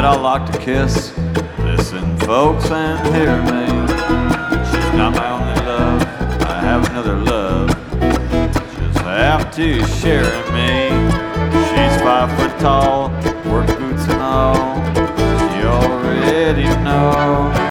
I like to kiss. Listen, folks, and hear me. She's not my only love. I have another love. Just have to share me. She's 5 foot tall, work boots and all. She already knows.